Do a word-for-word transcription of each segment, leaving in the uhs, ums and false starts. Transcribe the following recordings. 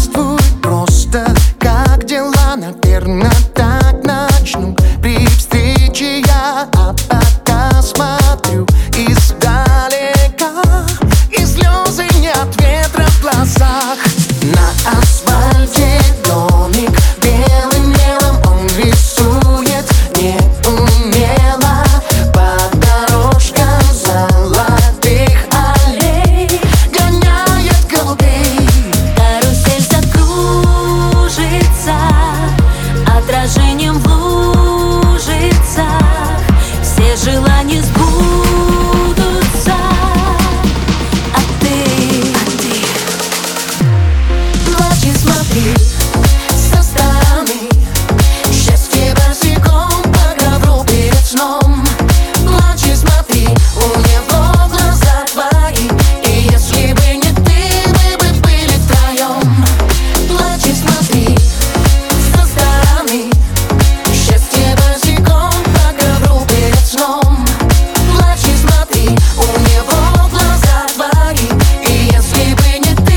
здравствуй, просто как дела? Наверно, так начну при встрече я. А пока смотрю издалека, и слезы не от ветра в глазах. На асфальте домик белым мелом он рисует неумело по дорожкам золотых аллей, гоняет голубей. Карусель закружится отражением в лужицах, все желания сбудутся. А ты, а ты плачь и смотри со стороны, счастье босиком по ковру перед сном. Плачь и смотри, у него глаза твои, и если бы не ты, мы бы были втроем. Плачь и смотри со стороны, счастье босиком по ковру перед сном. Плачь и смотри, у него глаза твои, и если бы не ты.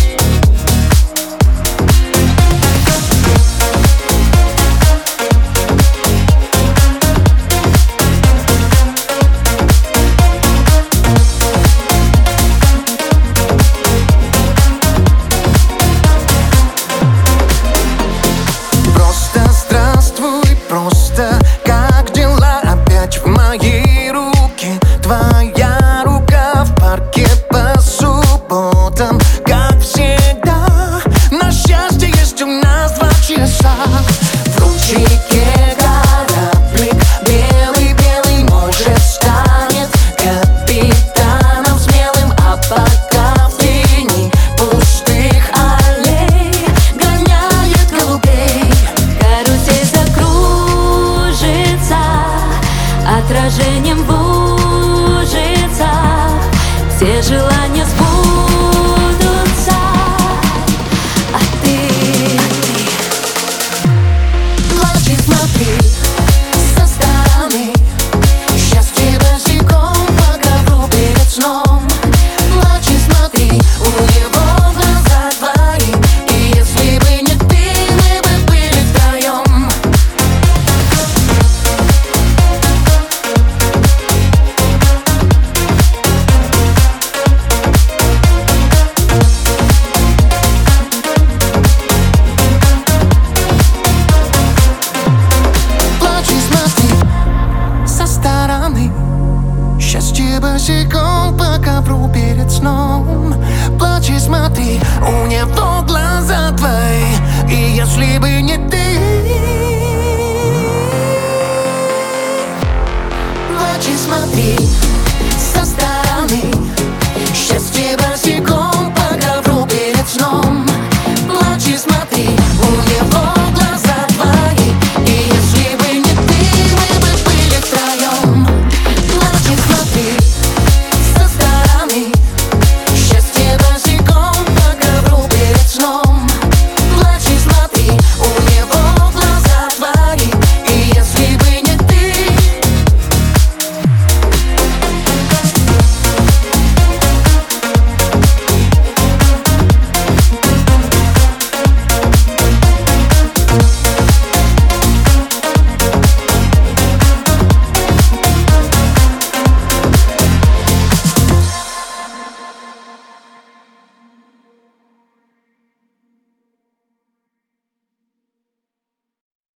Просто здравствуй, просто как дела? Опять в моей руке твоя рука, в парке по субботам, как всегда. На счастье есть у нас два часа. В ручейке кораблик белый-белый, может, станет капитаном смелым. А пока в тени пустых аллей гоняет голубей. Карусель закружится отражением в лужицах, все желания сбудутся. А ты, а ты Плачь и смотри со стороны, счастье босиком по ковру перед сном. Плачь и смотри, у него глаза твои, и если бы не ты, мы бы были втроем. Плачь и смотри со стороны, счастье босиком по ковру перед сном. Плачь и смотри, у него глаза твои, и если бы не ты,